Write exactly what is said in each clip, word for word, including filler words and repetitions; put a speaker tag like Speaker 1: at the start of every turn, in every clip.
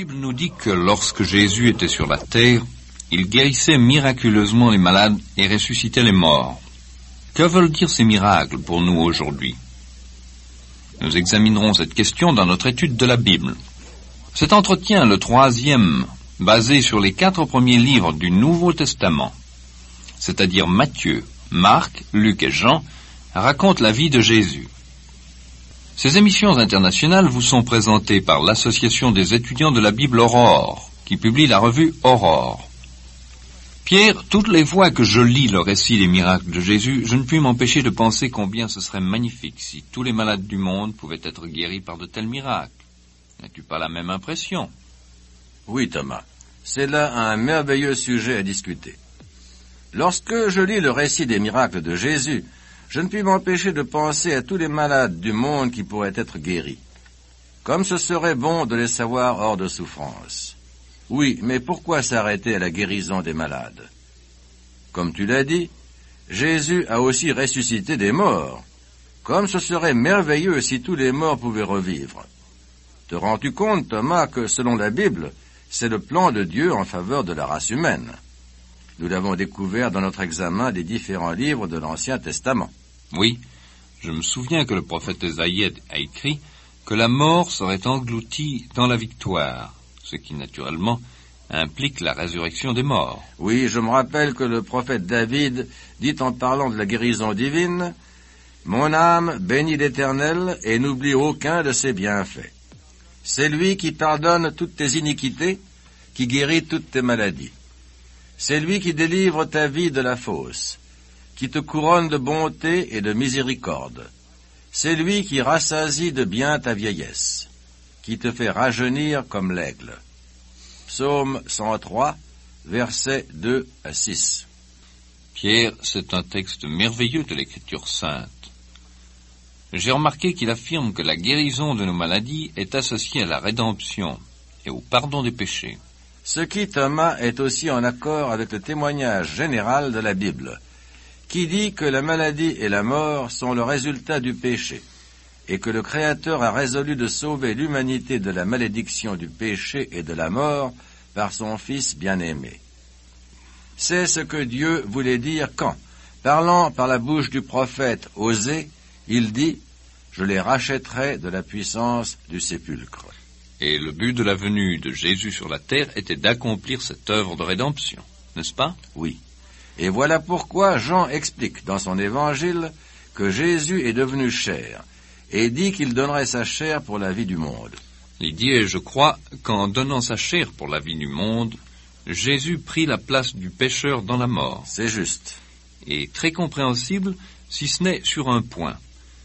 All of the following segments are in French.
Speaker 1: Bible nous dit que lorsque Jésus était sur la terre, il guérissait miraculeusement les malades et ressuscitait les morts. Que veulent dire ces miracles pour nous aujourd'hui? Nous examinerons cette question dans notre étude de la Bible. Cet entretien, le troisième, basé sur les quatre premiers livres du Nouveau Testament, c'est-à-dire Matthieu, Marc, Luc et Jean, raconte la vie de Jésus. Ces émissions internationales vous sont présentées par l'Association des étudiants de la Bible Aurore, qui publie la revue Aurore. Pierre, toutes les fois que je lis le récit des miracles de Jésus, je ne puis m'empêcher de penser combien ce serait magnifique si tous les malades du monde pouvaient être guéris par de tels miracles. N'as-tu pas la même impression?
Speaker 2: Oui, Thomas. C'est là un merveilleux sujet à discuter. Lorsque je lis le récit des miracles de Jésus, je ne puis m'empêcher de penser à tous les malades du monde qui pourraient être guéris. Comme ce serait bon de les savoir hors de souffrance. Oui, mais pourquoi s'arrêter à la guérison des malades? Comme tu l'as dit, Jésus a aussi ressuscité des morts. Comme ce serait merveilleux si tous les morts pouvaient revivre. Te rends-tu compte, Thomas, que selon la Bible, c'est le plan de Dieu en faveur de la race humaine? Nous l'avons découvert dans notre examen des différents livres de l'Ancien Testament.
Speaker 1: Oui, je me souviens que le prophète Ésaïe a écrit que la mort serait engloutie dans la victoire, ce qui naturellement implique la résurrection des morts.
Speaker 2: Oui, je me rappelle que le prophète David dit en parlant de la guérison divine, « Mon âme bénit l'Éternel et n'oublie aucun de ses bienfaits. C'est lui qui pardonne toutes tes iniquités, qui guérit toutes tes maladies. C'est lui qui délivre ta vie de la fosse, qui te couronne de bonté et de miséricorde. C'est lui qui rassasie de bien ta vieillesse, qui te fait rajeunir comme l'aigle. » Psaume cent trois, versets deux à six.
Speaker 1: Pierre, c'est un texte merveilleux de l'Écriture sainte. J'ai remarqué qu'il affirme que la guérison de nos maladies est associée à la rédemption et au pardon des péchés.
Speaker 2: Ce qui, Thomas, est aussi en accord avec le témoignage général de la Bible, qui dit que la maladie et la mort sont le résultat du péché, et que le Créateur a résolu de sauver l'humanité de la malédiction du péché et de la mort par son Fils bien-aimé. C'est ce que Dieu voulait dire quand, parlant par la bouche du prophète Osée, il dit « Je les rachèterai de la puissance du sépulcre ».
Speaker 1: Et le but de la venue de Jésus sur la terre était d'accomplir cette œuvre de rédemption, n'est-ce pas?
Speaker 2: Oui. Et voilà pourquoi Jean explique dans son évangile que Jésus est devenu chair, et dit qu'il donnerait sa chair pour la vie du monde.
Speaker 1: Il dit, et je crois, qu'en donnant sa chair pour la vie du monde, Jésus prit la place du pécheur dans la mort.
Speaker 2: C'est juste.
Speaker 1: Et très compréhensible, si ce n'est sur un point.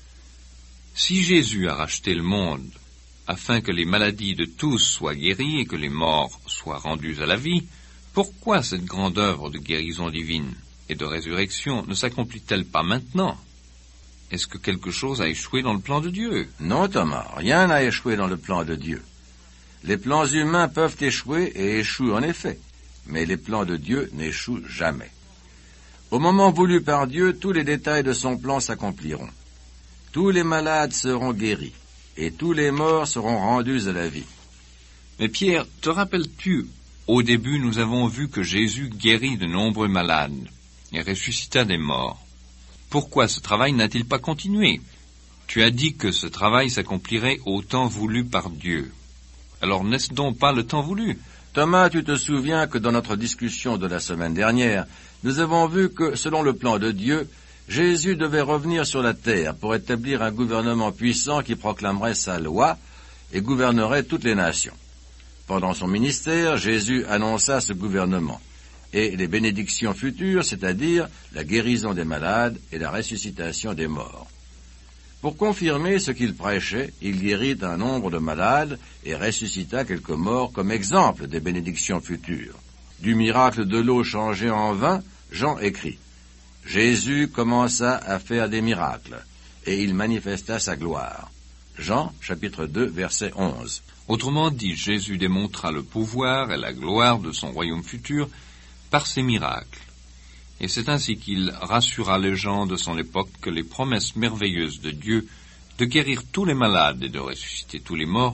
Speaker 1: Si Jésus a racheté le monde afin que les maladies de tous soient guéries et que les morts soient rendus à la vie, pourquoi cette grande œuvre de guérison divine et de résurrection ne s'accomplit-elle pas maintenant? Est-ce que quelque chose a échoué dans le plan de Dieu?
Speaker 2: Non, Thomas, rien n'a échoué dans le plan de Dieu. Les plans humains peuvent échouer et échouent en effet, mais les plans de Dieu n'échouent jamais. Au moment voulu par Dieu, tous les détails de son plan s'accompliront. Tous les malades seront guéris, et tous les morts seront rendus à la vie.
Speaker 1: Mais Pierre, te rappelles-tu, au début nous avons vu que Jésus guérit de nombreux malades et ressuscita des morts. Pourquoi ce travail n'a-t-il pas continué? Tu as dit que ce travail s'accomplirait au temps voulu par Dieu. Alors n'est-ce donc pas le temps voulu?
Speaker 2: Thomas, tu te souviens que dans notre discussion de la semaine dernière, nous avons vu que, selon le plan de Dieu, Jésus devait revenir sur la terre pour établir un gouvernement puissant qui proclamerait sa loi et gouvernerait toutes les nations. Pendant son ministère, Jésus annonça ce gouvernement et les bénédictions futures, c'est-à-dire la guérison des malades et la ressuscitation des morts. Pour confirmer ce qu'il prêchait, il guérit un nombre de malades et ressuscita quelques morts comme exemple des bénédictions futures. Du miracle de l'eau changée en vin, Jean écrit « Jésus commença à faire des miracles, et il manifesta sa gloire. » Jean, chapitre deux, verset onze.
Speaker 1: Autrement dit, Jésus démontra le pouvoir et la gloire de son royaume futur par ses miracles. Et c'est ainsi qu'il rassura les gens de son époque que les promesses merveilleuses de Dieu de guérir tous les malades et de ressusciter tous les morts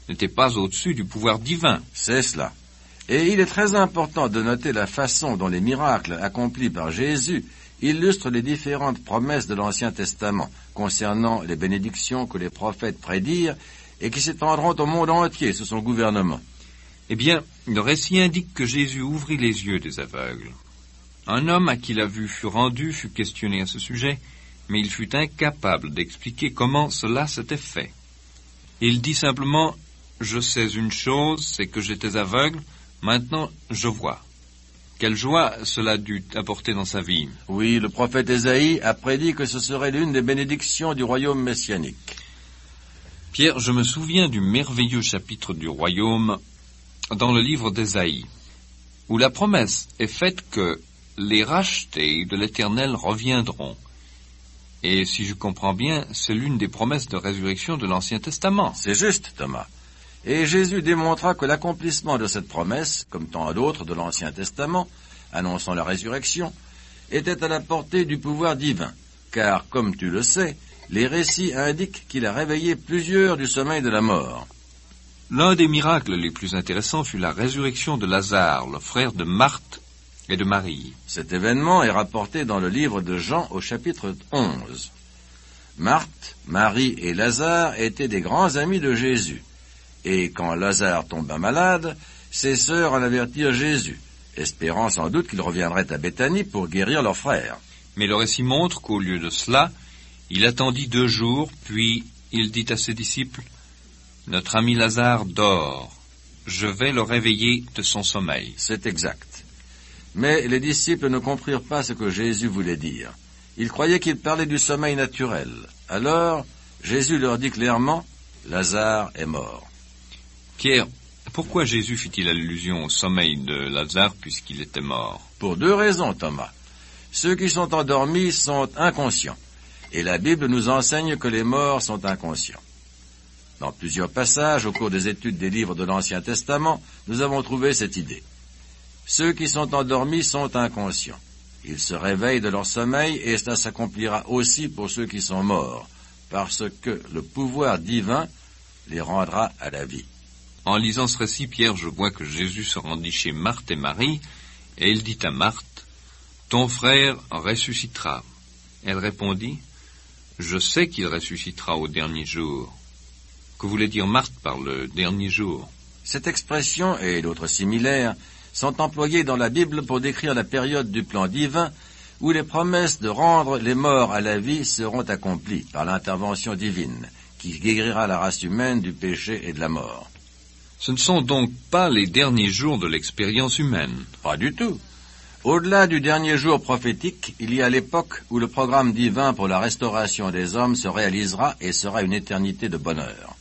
Speaker 1: n'était pas au-dessus du pouvoir divin.
Speaker 2: C'est cela. Et il est très important de noter la façon dont les miracles accomplis par Jésus illustrent les différentes promesses de l'Ancien Testament concernant les bénédictions que les prophètes prédirent et qui s'étendront au monde entier sous son gouvernement.
Speaker 1: Eh bien, le récit indique que Jésus ouvrit les yeux des aveugles. Un homme à qui la vue fut rendue fut questionné à ce sujet, mais il fut incapable d'expliquer comment cela s'était fait. Il dit simplement « Je sais une chose, c'est que j'étais aveugle, maintenant je vois ». Quelle joie cela dut apporter dans sa vie.
Speaker 2: Oui, le prophète Ésaïe a prédit que ce serait l'une des bénédictions du royaume messianique.
Speaker 1: Pierre, je me souviens du merveilleux chapitre du royaume dans le livre d'Ésaïe, où la promesse est faite que les rachetés de l'Éternel reviendront. Et si je comprends bien, c'est l'une des promesses de résurrection de l'Ancien Testament.
Speaker 2: C'est juste, Thomas. Et Jésus démontra que l'accomplissement de cette promesse, comme tant d'autres de l'Ancien Testament, annonçant la résurrection, était à la portée du pouvoir divin, car, comme tu le sais, les récits indiquent qu'il a réveillé plusieurs du sommeil de la mort.
Speaker 1: L'un des miracles les plus intéressants fut la résurrection de Lazare, le frère de Marthe et de Marie.
Speaker 2: Cet événement est rapporté dans le livre de Jean au chapitre onze. Marthe, Marie et Lazare étaient des grands amis de Jésus. Et quand Lazare tomba malade, ses sœurs en avertirent Jésus, espérant sans doute qu'il reviendrait à Béthanie pour guérir leur frère.
Speaker 1: Mais le récit montre qu'au lieu de cela, il attendit deux jours, puis il dit à ses disciples, « Notre ami Lazare dort, je vais le réveiller de son sommeil. »
Speaker 2: C'est exact. Mais les disciples ne comprirent pas ce que Jésus voulait dire. Ils croyaient qu'il parlait du sommeil naturel. Alors, Jésus leur dit clairement, « Lazare est mort. »
Speaker 1: Pierre, pourquoi Jésus fit-il allusion au sommeil de Lazare puisqu'il était mort?
Speaker 2: Pour deux raisons, Thomas. Ceux qui sont endormis sont inconscients, et la Bible nous enseigne que les morts sont inconscients. Dans plusieurs passages, au cours des études des livres de l'Ancien Testament, nous avons trouvé cette idée. Ceux qui sont endormis sont inconscients. Ils se réveillent de leur sommeil, et cela s'accomplira aussi pour ceux qui sont morts, parce que le pouvoir divin les rendra à la vie.
Speaker 1: En lisant ce récit, Pierre, je vois que Jésus se rendit chez Marthe et Marie, et il dit à Marthe, « Ton frère ressuscitera. » Elle répondit, « Je sais qu'il ressuscitera au dernier jour. » Que voulait dire Marthe par le dernier jour?
Speaker 2: Cette expression et d'autres similaires sont employées dans la Bible pour décrire la période du plan divin où les promesses de rendre les morts à la vie seront accomplies par l'intervention divine, qui guérira la race humaine du péché et de la mort.
Speaker 1: Ce ne sont donc pas les derniers jours de l'expérience humaine.
Speaker 2: Pas du tout. Au-delà du dernier jour prophétique, il y a l'époque où le programme divin pour la restauration des hommes se réalisera et sera une éternité de bonheur.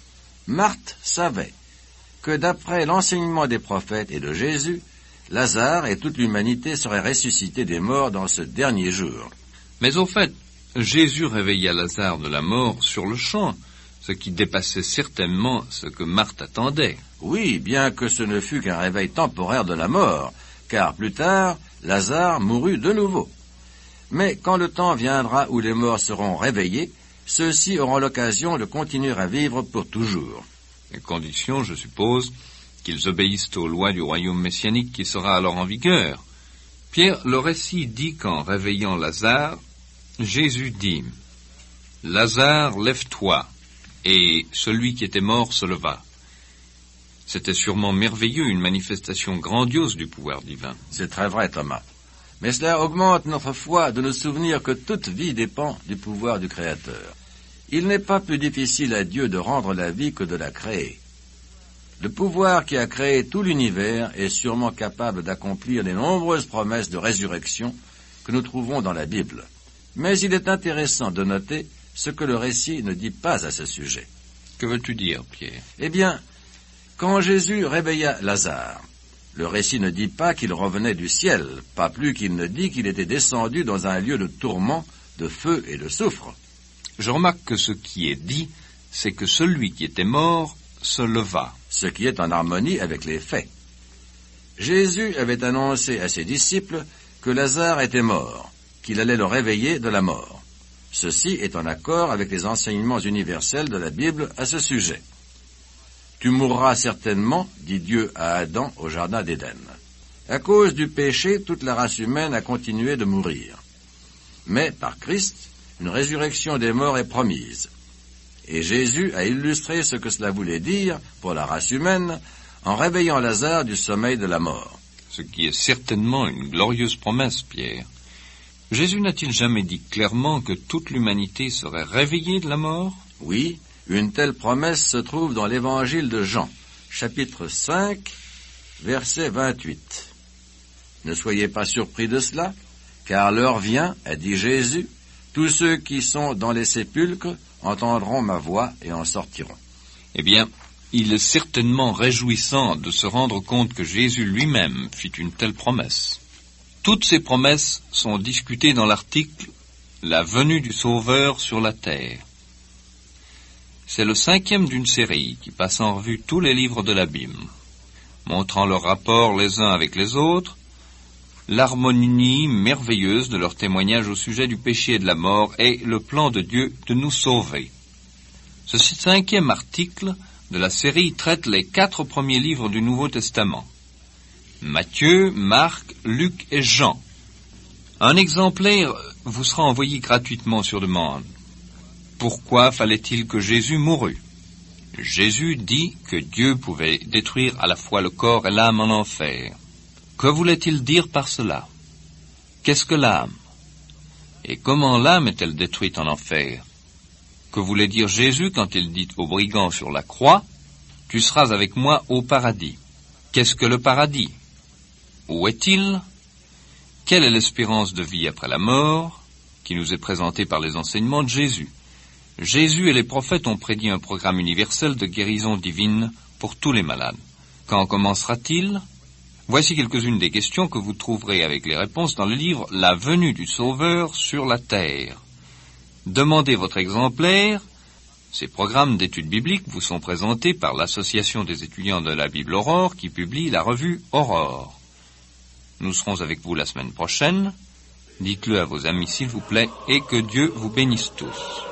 Speaker 2: Marthe savait que d'après l'enseignement des prophètes et de Jésus, Lazare et toute l'humanité seraient ressuscités des morts dans ce dernier jour.
Speaker 1: Mais au fait, Jésus réveilla Lazare de la mort sur le champ, ce qui dépassait certainement ce que Marthe attendait.
Speaker 2: Oui, bien que ce ne fût qu'un réveil temporaire de la mort, car plus tard, Lazare mourut de nouveau. Mais quand le temps viendra où les morts seront réveillés, ceux-ci auront l'occasion de continuer à vivre pour toujours.
Speaker 1: À condition, je suppose, qu'ils obéissent aux lois du royaume messianique qui sera alors en vigueur. Pierre, le récit dit qu'en réveillant Lazare, Jésus dit, « Lazare, lève-toi !» Et celui qui était mort se leva. C'était sûrement merveilleux, une manifestation grandiose du pouvoir divin.
Speaker 2: C'est très vrai, Thomas. Mais cela augmente notre foi de nous souvenir que toute vie dépend du pouvoir du Créateur. Il n'est pas plus difficile à Dieu de rendre la vie que de la créer. Le pouvoir qui a créé tout l'univers est sûrement capable d'accomplir les nombreuses promesses de résurrection que nous trouvons dans la Bible. Mais il est intéressant de noter ce que le récit ne dit pas à ce sujet.
Speaker 1: Que veux-tu dire, Pierre?
Speaker 2: Eh bien, quand Jésus réveilla Lazare, le récit ne dit pas qu'il revenait du ciel, pas plus qu'il ne dit qu'il était descendu dans un lieu de tourment, de feu et de soufre.
Speaker 1: Je remarque que ce qui est dit, c'est que celui qui était mort se leva.
Speaker 2: Ce qui est en harmonie avec les faits. Jésus avait annoncé à ses disciples que Lazare était mort, qu'il allait le réveiller de la mort. Ceci est en accord avec les enseignements universels de la Bible à ce sujet. « Tu mourras certainement, dit Dieu à Adam au jardin d'Éden. » À cause du péché, toute la race humaine a continué de mourir. Mais, par Christ, une résurrection des morts est promise. Et Jésus a illustré ce que cela voulait dire pour la race humaine en réveillant Lazare du sommeil de la mort.
Speaker 1: Ce qui est certainement une glorieuse promesse, Pierre. Jésus n'a-t-il jamais dit clairement que toute l'humanité serait réveillée de la mort?
Speaker 2: Oui, une telle promesse se trouve dans l'évangile de Jean, chapitre cinq, verset vingt-huit. Ne soyez pas surpris de cela, car l'heure vient, a dit Jésus, tous ceux qui sont dans les sépulcres entendront ma voix et en sortiront.
Speaker 1: Eh bien, il est certainement réjouissant de se rendre compte que Jésus lui-même fit une telle promesse. Toutes ces promesses sont discutées dans l'article « La venue du Sauveur sur la terre ». C'est le cinquième d'une série qui passe en revue tous les livres de la Bible, montrant leurs rapports les uns avec les autres, l'harmonie merveilleuse de leur témoignage au sujet du péché et de la mort et le plan de Dieu de nous sauver. Ce cinquième article de la série traite les quatre premiers livres du Nouveau Testament. Matthieu, Marc, Luc et Jean. Un exemplaire vous sera envoyé gratuitement sur demande. Pourquoi fallait-il que Jésus mourût? Jésus dit que Dieu pouvait détruire à la fois le corps et l'âme en enfer. Que voulait-il dire par cela? Qu'est-ce que l'âme? Et comment l'âme est-elle détruite en enfer? Que voulait dire Jésus quand il dit au brigand sur la croix, « Tu seras avec moi au paradis ». Qu'est-ce que le paradis? Où est-il? Quelle est l'espérance de vie après la mort, qui nous est présentée par les enseignements de Jésus? Jésus et les prophètes ont prédit un programme universel de guérison divine pour tous les malades. Quand commencera-t-il? Voici quelques-unes des questions que vous trouverez avec les réponses dans le livre « La venue du Sauveur sur la terre ». Demandez votre exemplaire. Ces programmes d'études bibliques vous sont présentés par l'Association des étudiants de la Bible Aurore qui publie la revue Aurore. Nous serons avec vous la semaine prochaine. Dites-le à vos amis s'il vous plaît et que Dieu vous bénisse tous.